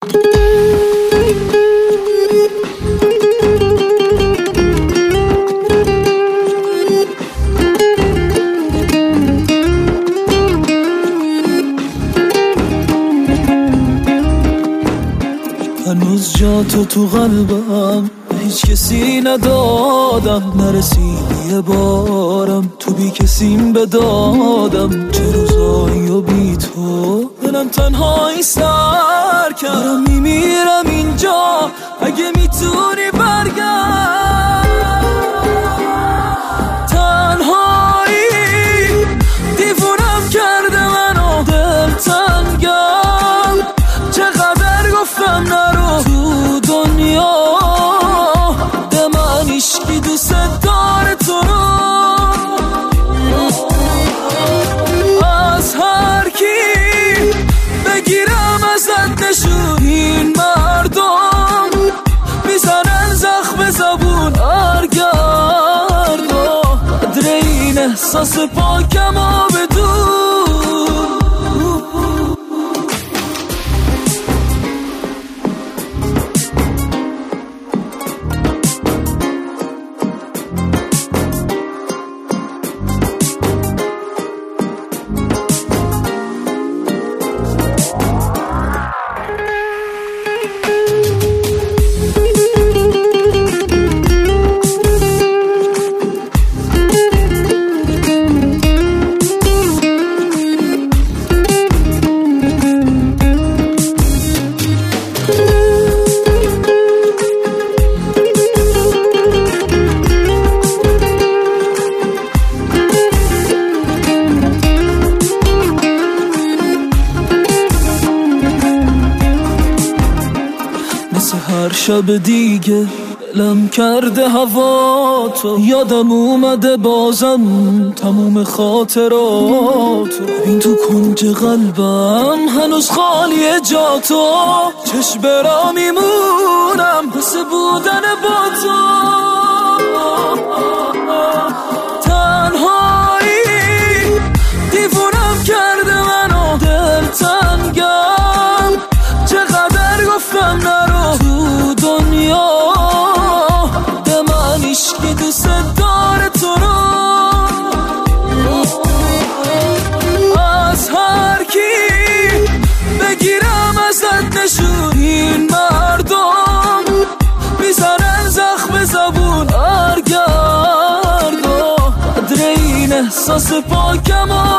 هنوز جا تو قلبم هیچ کسی ندادم، نرسیدی یه بارم تو بی کسیم بدادم. چه روزایی و بی تو دلم تنهایی سر کردم، میمیرم اینجا اگه میتونی برگرد. تنهایی دیوونم کرده منو، دل تنگم چقدر گفتم نرو تو دنیا، به من عشقی دوست داره تو رو. از هر کی بگیرم ازت نشون، این مردم میزنن زخم زبون هرگرد. قدر این احساس پاکم و بدون. هر شب دیگه دلم کرده هوا تو، یادم اومده بازم تموم خاطرات. ببین تو کنج قلبم هنوز خالیه جا تو، چشم برا میمونم بس بودن با تو. تنهایی دیوونم کرده منو، دل تنگم چقدر گفتم نرو تو دنیا، به من عشقی دوست داره تو رو. از هر کی بگیرم ازت نشون، این مردم میزنن زخم زبون هرگرد. قدر این احساس پاکم